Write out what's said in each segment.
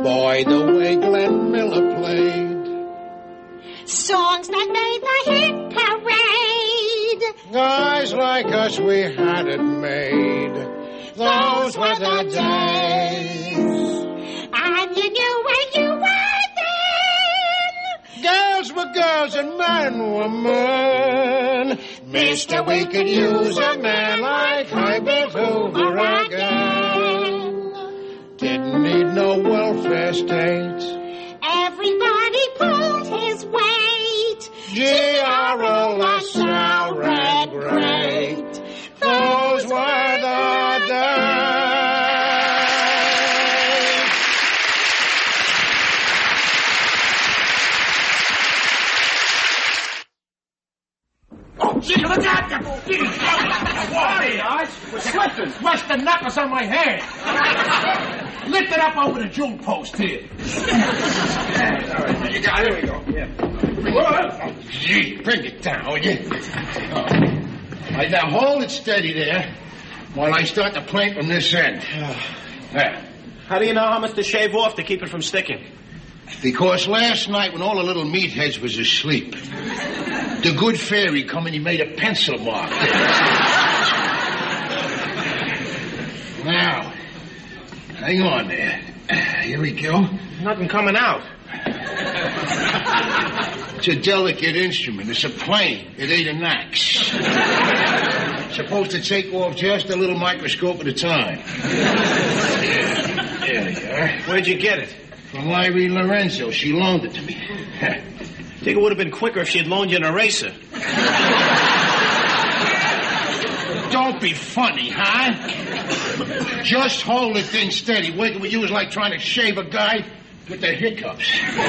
By the way Glenn Miller played songs that made the hit parade. Guys like us, we had it made. Those were the days. And you knew where you were then. Girls were girls and men were men. Mister, we could use a man like Herbert Hoover again. Didn't need no welfare state. Everybody pulled his weight. G.R.O. LaSalle ran great. Those were the days. Oh, gee, look out! Sorry, guys. We're slipping. Rest the knuckles on my hand. Lift it up over the jewel post here. All right, you got it. Here we go. Yeah. Oh, Gee, bring it down, will you? Oh. Right, now hold it steady there while I start to plank from this end. There. How do you know how much to shave off to keep it from sticking? Because last night when all the little meatheads was asleep, the good fairy come and he made a pencil mark. Now, hang on there. Here we go. Nothing coming out. It's a delicate instrument. It's a plane. It ain't an axe. Supposed to take off just a little microscope at a time. There you are. Where'd you get it? From Irene Lorenzo. She loaned it to me. Think it would have been quicker if she'd loaned you an eraser. Don't be funny, huh? Just hold the thing steady. Working with you is like trying to shave a guy with the hiccups.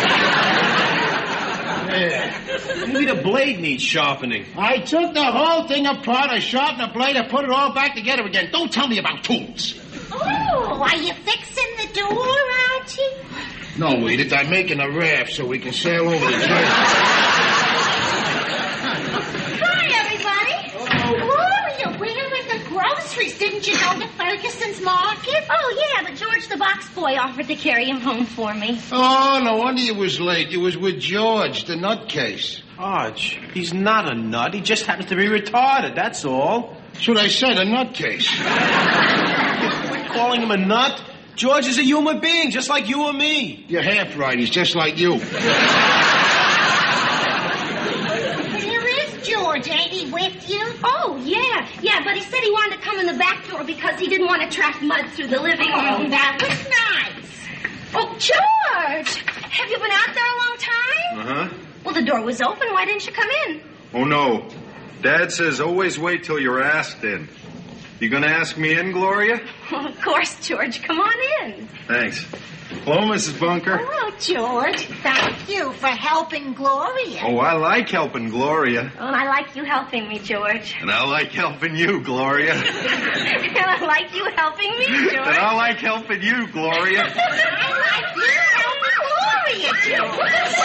Yeah. Maybe the blade needs sharpening. I took the whole thing apart. I sharpened the blade. I put it all back together again. Don't tell me about tools. Oh, are you fixing the door, Archie? No, Edith. I'm making a raft so we can sail over the Jersey. Hi, everybody. Gloria, where are the groceries? Didn't you go to Ferguson's Market? Oh, yeah, but George the box boy offered to carry him home for me. Oh, no wonder you was late. You was with George, the nutcase. Arch, he's not a nut. He just happens to be retarded, that's all. That's what I said, a nutcase. Quit calling him a nut. George is a human being, just like you or me. You're half right. He's just like you. Where is George? Ain't he with you? Oh, yeah, but he said he wanted to come in the back door because he didn't want to track mud through the living room. Oh, that was nice. Oh, George! Have you been out there a long time? Uh-huh. Well, the door was open. Why didn't you come in? Oh, no. Dad says always wait till you're asked in. You gonna ask me in, Gloria? Well, of course, George. Come on in. Thanks. Hello, Mrs. Bunker. Hello, George. Thank you for helping Gloria. Oh, I like helping Gloria. Oh, and I like you helping me, George. And I like helping you, Gloria. And I like you helping me, George. And I like helping you, Gloria. I like you helping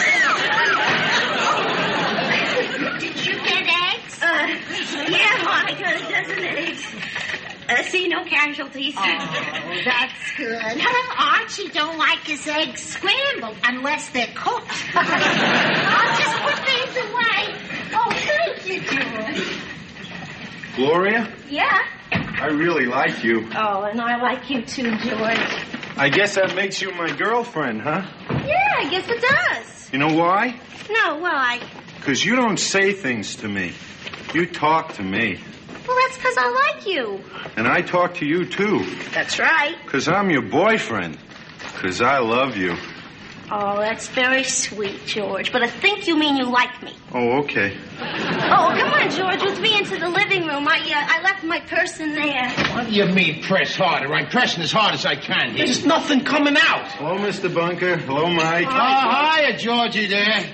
Gloria, George. Did you get eggs? Yeah, well, I got a dozen eggs. See, no casualties. Oh, that's good. Archie don't like his eggs scrambled unless they're cooked. I'll just put these away. Oh, thank you, George. Gloria, Yeah? I really like you. Oh, and I like you too, George. I guess that makes you my girlfriend, huh? Yeah, I guess it does. You know why? No, well, Because you don't say things to me. You talk to me. Well, that's because I like you. And I talk to you, too. That's right. Because I'm your boyfriend. Because I love you. Oh, that's very sweet, George. But I think you mean you like me. Oh, okay. Oh, come on, George. With me into the living room. I left my purse in there. What do you mean, press harder? I'm pressing as hard as I can here. There's nothing coming out. Hello, Mr. Bunker. Hello, Mike. Hiya, Georgie there.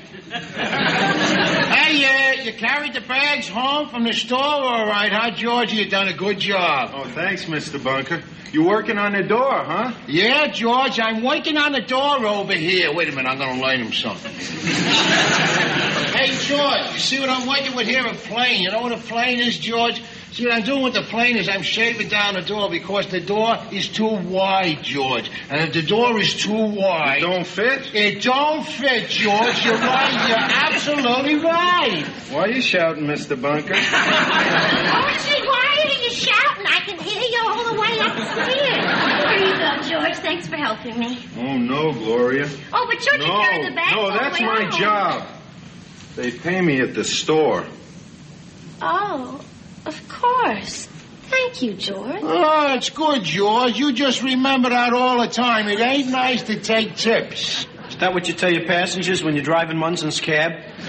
Hey, you carried the bags home from the store all right, huh, Georgie? You done a good job. Oh, thanks, Mr. Bunker. You working on the door, huh? Yeah, George, I'm working on the door over here. Wait a minute, I'm going to learn him something. Hey, George, you see what I'm working with here? A plane. You know what a plane is, George? See, what I'm doing with the plane is I'm shaving down the door because the door is too wide, George. And if the door is too wide... It don't fit? It don't fit, George. You're right. You're absolutely right. Why are you shouting, Mr. Bunker? Archie, why are you shouting? I can hear you all the way upstairs. Here you go, George. Thanks for helping me. Oh, no, Gloria. Oh, but you're No, carrying the bag all the that's way my home. job. They pay me at the store. Oh, of course. Thank you, George. Oh, it's good, George. You just remember that all the time. It ain't nice to take tips. Is that what you tell your passengers when you're driving Munson's cab?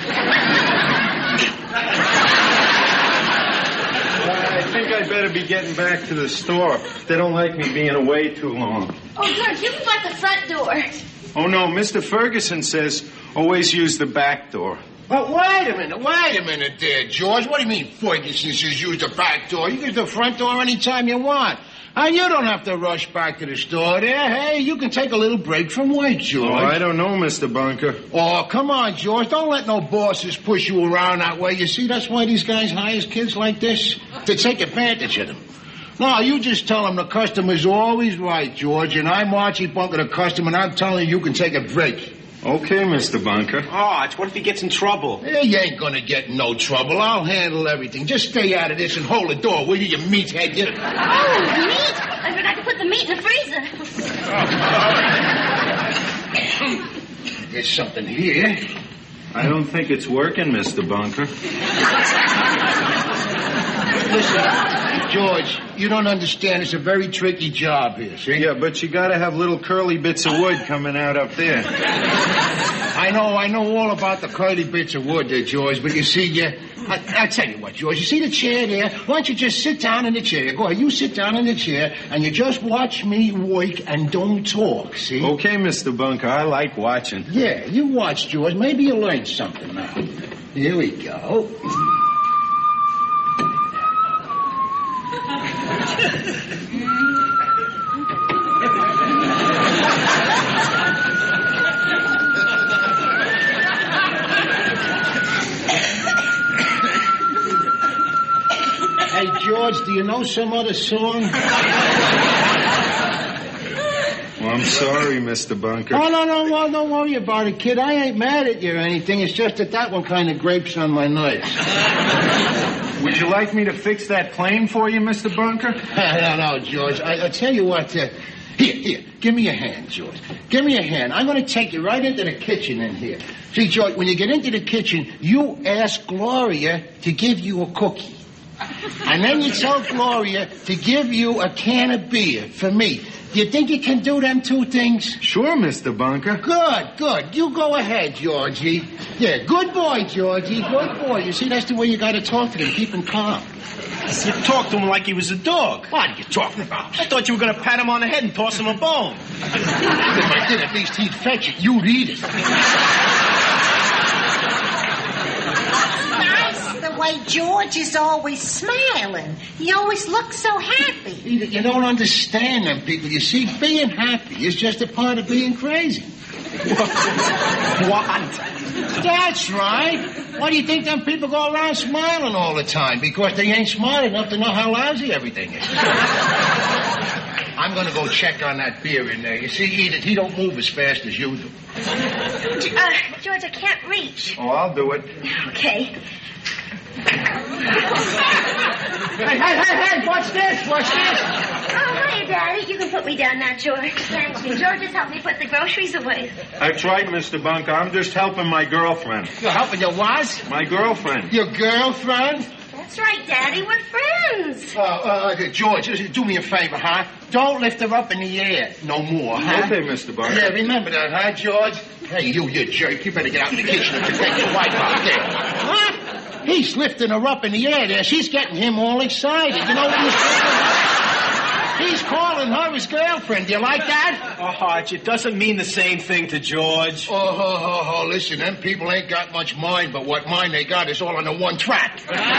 I think I'd better be getting back to the store. They don't like me being away too long. Oh, George, you can let the front door. Oh, no, Mr. Ferguson says always use the back door. But wait a minute there, George. What do you mean Ferguson says use the back door? You use the front door anytime you want. And you don't have to rush back to the store there. Hey, you can take a little break from work, George. Oh, I don't know, Mr. Bunker. Oh, come on, George. Don't let no bosses push you around that way. You see, that's why these guys hire kids like this, to take advantage of them. No, you just tell them the customer's always right, George, and I'm Archie Bunker, the customer, and I'm telling you can take a break. Okay, Mr. Bunker. Arch, what if he gets in trouble? Hey, you ain't gonna get in no trouble. I'll handle everything. Just stay out of this and hold the door, will you meathead, you? Oh, meat! I forgot to put the meat in the freezer. There's something here. I don't think it's working, Mr. Bunker. Listen, George, you don't understand. It's a very tricky job here, see? Yeah, but you gotta have little curly bits of wood coming out up there. I know all about the curly bits of wood there, George, but you see, I tell you what, George, you see the chair there? Why don't you just sit down in the chair? Go ahead, you sit down in the chair, and you just watch me work and don't talk, see? Okay, Mr. Bunker, I like watching. Yeah, you watch, George. Maybe you'll learn something now. Here we go. Hey, George, do you know some other song? Well, I'm sorry, Mr. Bunker. Oh, no, don't worry about it, kid. I ain't mad at you or anything. It's just that one kind of grapes on my nerves. Would you like me to fix that plane for you, Mr. Bunker? No, George. I tell you what. Here, give me a hand, George. Give me a hand. I'm going to take you right into the kitchen in here. See, George, when you get into the kitchen, you ask Gloria to give you a cookie. And then you tell Gloria to give you a can of beer for me. Do you think you can do them two things? Sure, Mr. Bunker. Good. You go ahead, Georgie. Yeah, good boy, Georgie. Good boy. You see, that's the way you got to talk to him. Keep him calm. You talked to him like he was a dog. What are you talking about? I thought you were going to pat him on the head and toss him a bone. If I did, at least he'd fetch it. You'd eat it. The way George is always smiling. He always looks so happy. You don't understand them people. You see, being happy is just a part of being crazy. What? That's right. Why do you think them people go around smiling all the time? Because they ain't smart enough to know how lousy everything is. I'm going to go check on that beer in there. You see, Edith, he don't move as fast as you do. George, I can't reach. Oh, I'll do it. Okay. Hey, watch this. Oh, hiya, Daddy. You can put me down now, George. Thank you. George just helped me put the groceries away. That's right, Mr. Bunker. I'm just helping my girlfriend. You're helping your what? My girlfriend. Your girlfriend? That's right, Daddy. We're friends. George, do me a favor, huh? Don't lift her up in the air no more, huh? Okay, Mr. Bunker. Yeah, remember that, huh, George? Hey, you jerk. You better get out in the kitchen and protect your wife out there. Huh? He's lifting her up in the air there. She's getting him all excited. You know what he's doing? He's calling her his girlfriend. Do you like that? Oh, Arch, it doesn't mean the same thing to George. Oh, listen, them people ain't got much mind, but what mind they got is all on the one track.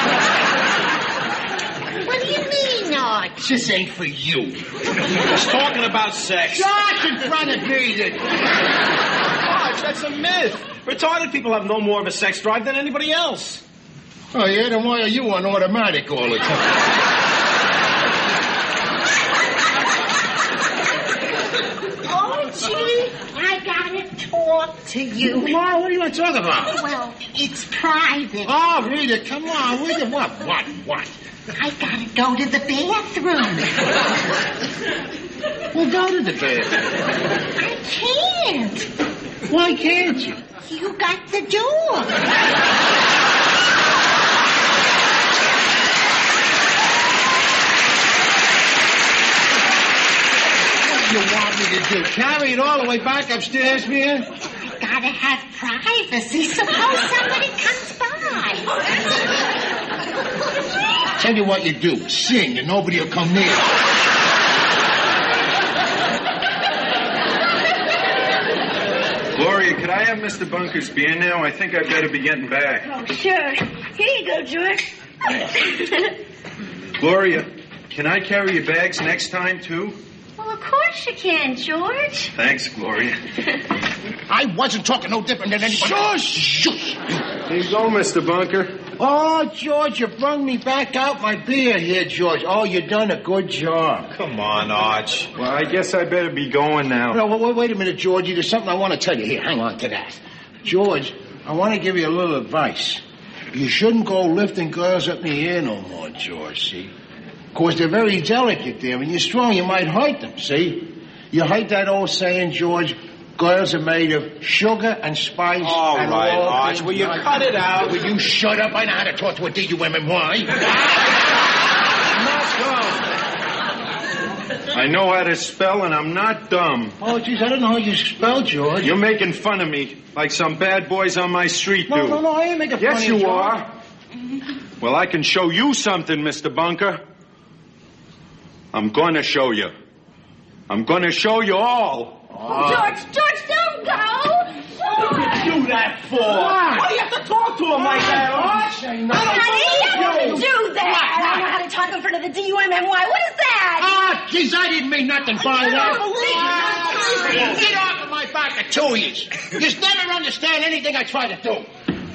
What do you mean, Arch? This ain't for you. He's talking about sex. Josh in front of me. Arch, that's a myth. Retarded people have no more of a sex drive than anybody else. Oh, yeah? Then why are you on automatic all the time? Archie, I gotta talk to you. Come on, what do you want to talk about? Well, it's private. Oh, Rita, come on. Rita, what? I gotta go to the bathroom. Well, go to the bathroom. I can't. Why can't you? You got the door. What do you want me to do? Carry it all the way back upstairs, man? I gotta have privacy. Suppose somebody comes by. Tell you what you do. Sing and nobody will come near. Gloria, could I have Mr. Bunker's beer now? I think I'd better be getting back. Oh, sure. Here you go, George. Gloria, can I carry your bags next time, too? Well, of course you can, George. Thanks, Gloria. I wasn't talking no different than anybody. Shush! Here you go, Mr. Bunker. Oh, George, you brung me back out my beer here, George. Oh, you done a good job. Come on, Arch. Well, I guess I better be going now. No, wait a minute, Georgie. There's something I want to tell you. Here, hang on to that. George, I want to give you a little advice. You shouldn't go lifting girls up in the air no more, George, see? Of course, they're very delicate there. When you're strong, you might hurt them, see? You heard that old saying, George? Girls are made of sugar and spice. All and right, all Arch, will you cut it out? Will you shut up? I know how to talk to a D-U-M-M-Y. I know how to spell, and I'm not dumb. Oh, geez, I don't know how you spell, George. You're making fun of me, like some bad boys on my street do. No, I ain't making fun of you, Yes, you George. are. Well, I can show you something, Mr. Bunker. I'm going to show you. I'm going to show you all. Oh, George, don't go. What did you do that for? Why do you have to talk to him like that, Arch? Honey, you don't do that. I don't know how to talk in front of the D-U-M-M-Y. What is that? Ah, jeez, I didn't mean nothing by that. Get off of my back, the two of you. You just never understand anything I try to do.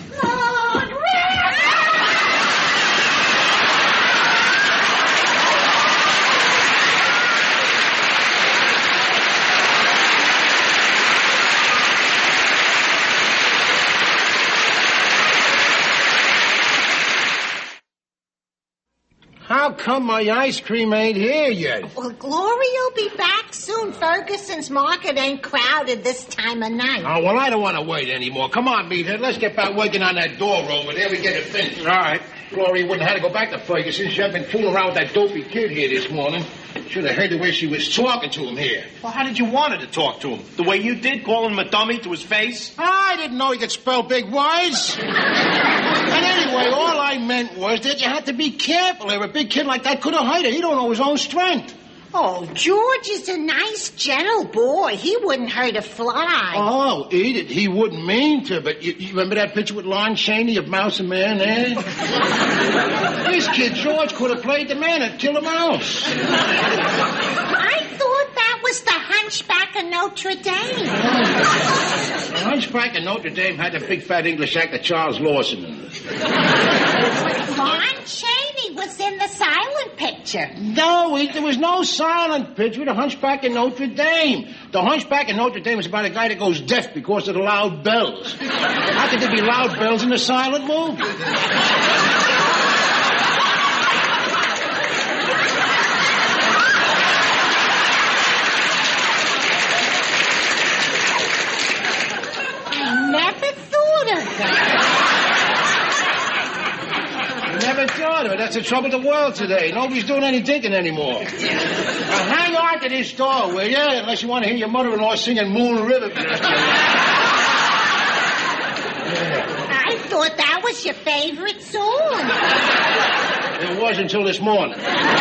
How come my ice cream ain't here yet? Well, Gloria'll be back soon. Ferguson's market ain't crowded this time of night. Oh, well, I don't want to wait anymore. Come on, Meathead. Let's get back working on that door over there. We get it finished. All right. Gloria wouldn't have to go back to Ferguson. She'd been fooling around with that dopey kid here this morning. Should have heard the way she was talking to him here. Well, how did you want her to talk to him? The way you did, calling him a dummy to his face? I didn't know he could spell big words. And anyway, all I meant was that you had to be careful. A big kid like that could have hurt her. He don't know his own strength. Oh, George is a nice, gentle boy. He wouldn't hurt a fly. Oh, Edith, he wouldn't mean to, but you remember that picture with Lon Chaney of Mouse and Man there? This kid, George, could have played the man and killed a mouse. I thought that was the Hunchback of Notre Dame. The Hunchback of Notre Dame had the big fat English actor Charles Lawson in it. Lon Chaney was in the silent picture. No, there was no silent picture of the Hunchback of Notre Dame. The Hunchback of Notre Dame is about a guy that goes deaf because of the loud bells. How could there be loud bells in a silent movie? Never thought of that. Never thought of it. That's the trouble with the world today. Nobody's doing any thinking anymore. Now hang on to this door, will you? Unless you want to hear your mother-in-law singing Moon River. I thought that was your favorite song. It was until this morning.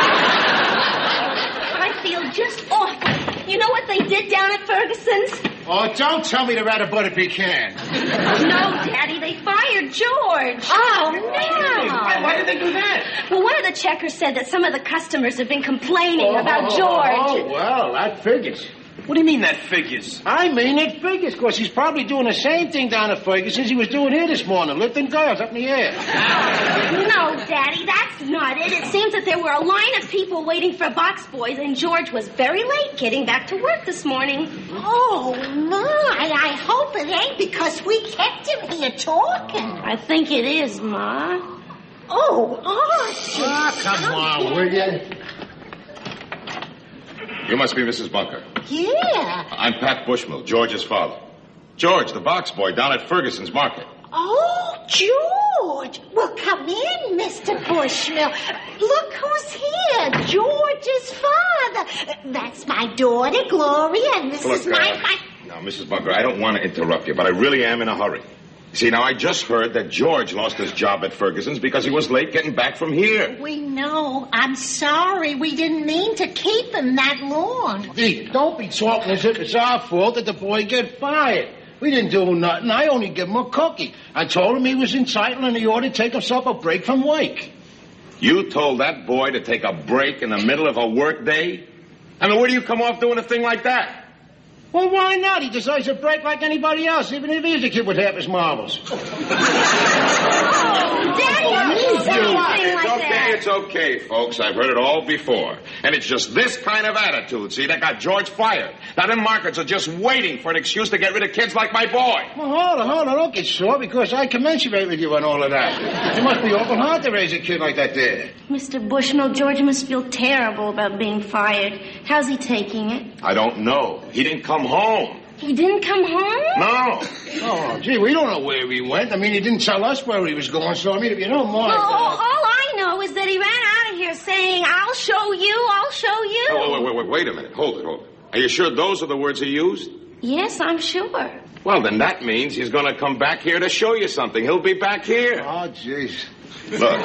I feel just awful. You know what they did down at Ferguson's? Oh, don't tell me they're out of butter pecan. No, Daddy, they fired George. Oh, no. Why did they do that? Well, one of the checkers said that some of the customers have been complaining about George. Oh, well, that figures. What do you mean that figures? I mean it figures, because he's probably doing the same thing down at Ferguson's he was doing here this morning, lifting girls up in the air. No, Daddy, that's not it. It seems that there were a line of people waiting for box boys, and George was very late getting back to work this morning. Oh, my. I hope it ain't because we kept him here talking. I think it is, Ma. Oh, Archie. Come on, will you? You must be Mrs. Bunker. Yeah. I'm Pat Bushmill, George's father. George, the box boy down at Ferguson's Market. Oh, George. Well, come in, Mr. Bushmill. Look who's here. George's father. That's my daughter, Gloria, and this is my... Now, Mrs. Bunker, I don't want to interrupt you, but I really am in a hurry. See, now, I just heard that George lost his job at Ferguson's because he was late getting back from here. We know. I'm sorry. We didn't mean to keep him that long. Dee, don't be talking as if it's our fault that the boy get fired. We didn't do nothing. I only gave him a cookie. I told him he was entitled and he ought to take himself a break from work. You told that boy to take a break in the middle of a work day? I mean, where do you come off doing a thing like that? Well, why not? He deserves a break like anybody else, even if he's a kid with half his marbles. Daddy, don't say anything like that. It's okay, folks. I've heard it all before. And it's just this kind of attitude, see, that got George fired. Now, them markets are just waiting for an excuse to get rid of kids like my boy. Well, hold on. Don't get sore, because I commensurate with you on all of that. It must be awful hard to raise a kid like that there. Mr. Bushmill, George must feel terrible about being fired. How's he taking it? I don't know. He didn't come home. He didn't come home? No. Oh, gee, we don't know where he went. I mean, he didn't tell us where he was going, so, I mean, if you don't mind... Well, all I know is that he ran out of here saying, I'll show you. Oh, wait a minute. Hold it. Are you sure those are the words he used? Yes, I'm sure. Well, then that means he's going to come back here to show you something. He'll be back here. Oh, jeez. Look.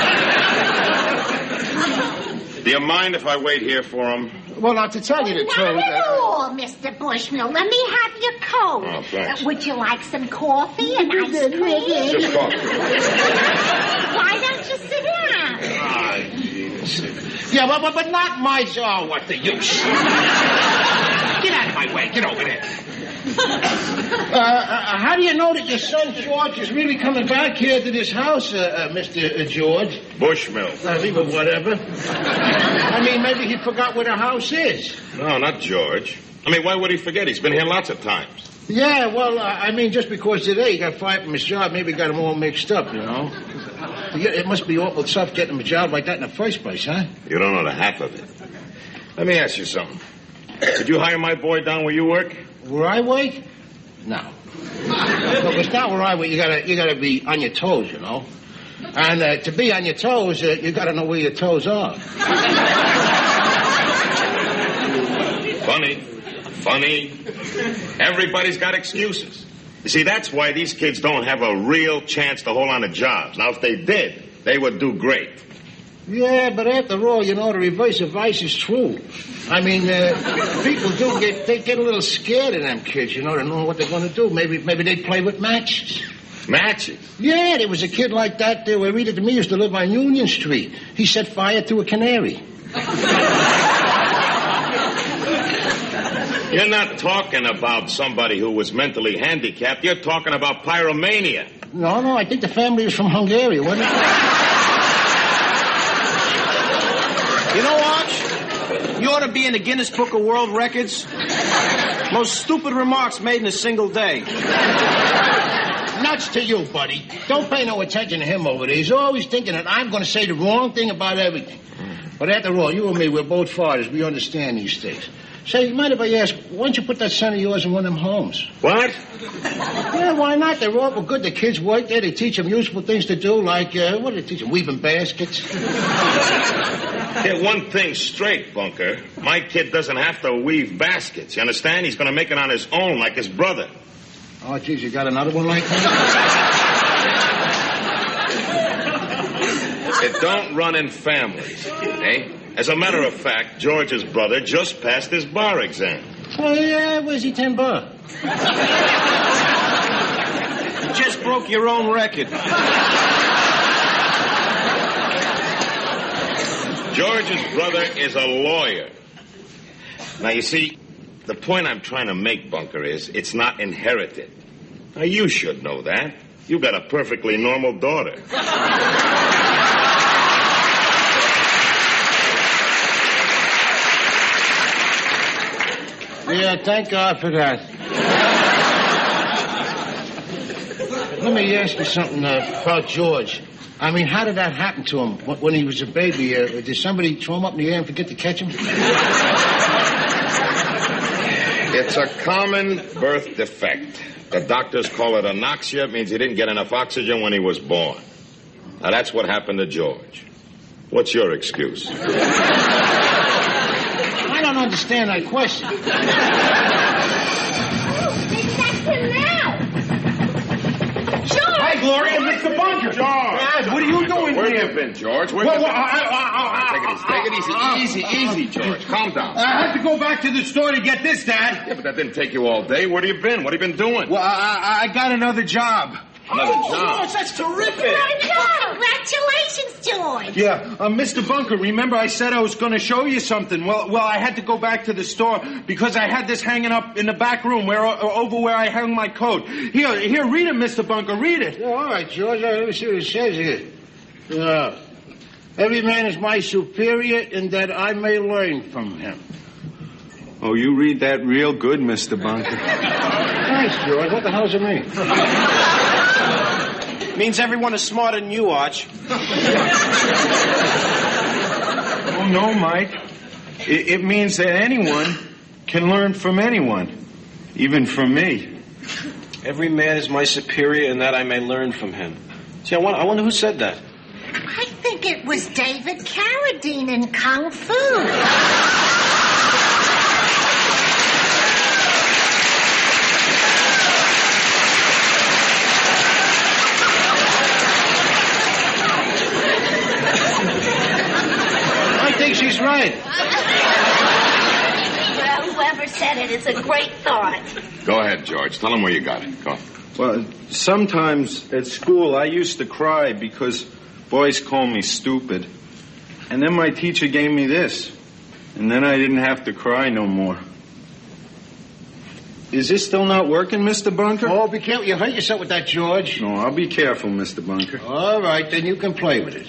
Do you mind if I wait here for him? Well, now, to tell you the truth... Not at all, Mr. Bushmill. Let me have your coat. Oh, thanks. Would you like some coffee and ice cream? Just coffee. Why don't you sit down? Ah, jeez. Yeah, but not my... Oh, what the use? Get out of my way. Get over there. How do you know that your son George is really coming back here to this house, Mr. George? Bushmill. Leave it, whatever. I mean, maybe he forgot where the house is. No, not George. I mean, why would he forget? He's been here lots of times. Yeah, well, I mean, just because today he got fired from his job, maybe got him all mixed up, you know. It must be awful tough getting him a job like that in the first place, huh? You don't know the half of it. Let me ask you something. Did you hire my boy down where you work? Where I work? No. Look, it's not where I work. You gotta be on your toes, you know. And to be on your toes, you gotta know where your toes are. Funny. Everybody's got excuses. You see, that's why these kids don't have a real chance to hold on to jobs. Now, if they did, they would do great. Yeah, but after all, you know, the reverse of vice is true. I mean, people get a little scared of them kids, you know, they don't know what they're going to do. Maybe they play with matches. Matches? Yeah, there was a kid like that there where Rita to me used to live on Union Street. He set fire to a canary. You're not talking about somebody who was mentally handicapped. You're talking about pyromania. No, I think the family was from Hungary, wasn't it? You know, Arch, you ought to be in the Guinness Book of World Records. Most stupid remarks made in a single day. Nuts to you, buddy. Don't pay no attention to him over there. He's always thinking that I'm going to say the wrong thing about everything. But after all, you and me, we're both fathers. We understand these things. Say, you mind if I ask, why don't you put that son of yours in one of them homes? What? Yeah, why not? They're awful good. The kids work there. They teach them useful things to do, like, what do they teach them? Weaving baskets. Get one thing straight, Bunker. My kid doesn't have to weave baskets. You understand? He's going to make it on his own, like his brother. Oh, geez, you got another one like that? It don't run in families, eh? As a matter of fact, George's brother just passed his bar exam. Oh, yeah, where's he 10 bar? You just broke your own record. George's brother is a lawyer. Now, you see, The point I'm trying to make, Bunker, is it's not inherited. Now, you should know that. You got a perfectly normal daughter. Yeah, thank God for that. Let me ask you something about George. I mean, how did that happen to him when he was a baby? Did somebody throw him up in the air and forget to catch him? It's a common birth defect. The doctors call it anoxia. It means he didn't get enough oxygen when he was born. Now, that's what happened to George. What's your excuse? I don't understand that question. Maybe that's him now. George! Hi, Gloria, Mr. Bunker. George! Dad, what are you doing Where here? you been, George? Where you been? Take it easy, George. Calm down. I had to go back to the store to get this, Dad. Yeah, but that didn't take you all day. Where have you been? What have you been doing? Well, I got another job. Another job. George, that's terrific. Congratulations, George. Yeah, Mr. Bunker, remember I said I was going to show you something. Well, I had to go back to the store because I had this hanging up in the back room over where I hung my coat. Here, read it, Mr. Bunker, read it. Yeah, all right, George. Let me see what it says here. Every man is my superior in that I may learn from him. Oh, you read that real good, Mr. Bunker. Thanks, George. What the hell does it mean? Means everyone is smarter than you, Arch. Oh, no, Mike. It means that anyone can learn from anyone, even from me. Every man is my superior in that I may learn from him. See, I wonder who said that. I think it was David Carradine in Kung Fu. I think she's right. Well, whoever said it is a great thought. Go ahead, George. Tell him where you got it. Go. Well, sometimes at school I used to cry because boys call me stupid. And then my teacher gave me this. And then I didn't have to cry no more. Is this still not working, Mr. Bunker? Oh, be careful. You hurt yourself with that, George. No, I'll be careful, Mr. Bunker. All right, then you can play with it.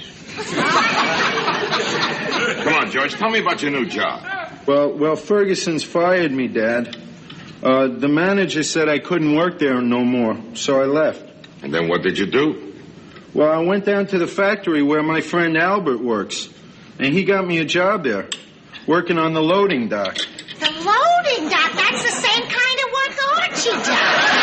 Come on, George. Tell me about your new job. Well, Ferguson's fired me, Dad. The manager said I couldn't work there no more, so I left. And then what did you do? Well, I went down to the factory where my friend Albert works, and he got me a job there, working on the loading dock. The loading dock, that's the same kind of work Archie does.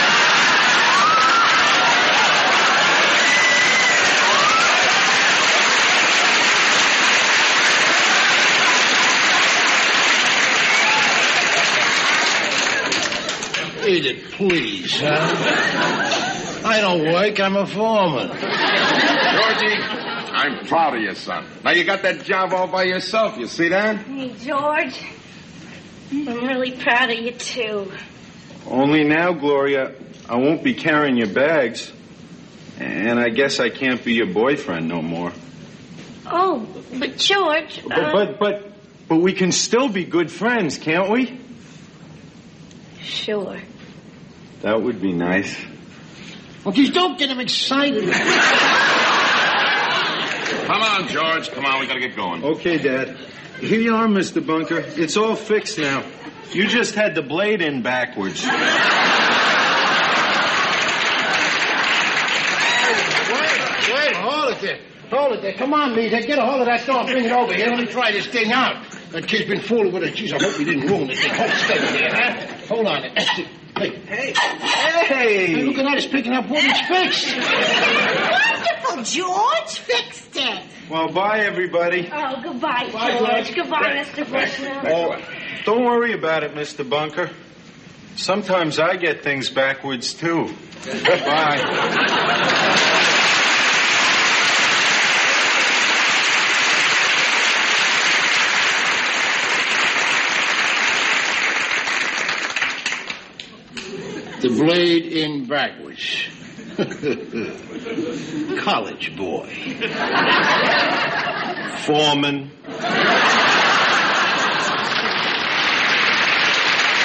Read it, please, huh? I don't work. I'm a foreman. Georgie, I'm proud of you, son. Now, you got that job all by yourself. You see that? Hey, George. I'm really proud of you, too. Only now, Gloria, I won't be carrying your bags, and I guess I can't be your boyfriend no more. Oh, but George... But we can still be good friends, can't we? Sure. That would be nice. Well, geez, don't get him excited. Come on, George. Come on, we gotta get going. Okay, Dad. Here you are, Mr. Bunker. It's all fixed now. You just had the blade in backwards. Wait, hold it there. Hold it there. Come on, Lisa. Get a hold of that door. Bring it over here. Let me try this thing out. That kid's been fooling with it. Jeez, I hope he didn't ruin it. Hold steady there, huh? Hold on. Hey, look at that. It's picking up wood. It's fixed. Wonderful, George fixed it. Well, bye, everybody. Oh, goodbye, Bye, George. George. Goodbye, Mr. Bushnell. Oh, don't worry about it, Mr. Bunker. Sometimes I get things backwards, too. Bye. The blade in backwards. College boy. Foreman.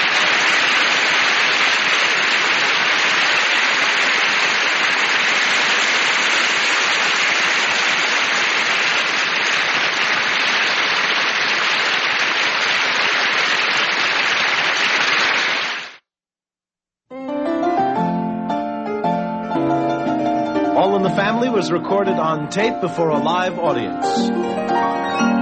All in the Family was recorded on tape before a live audience.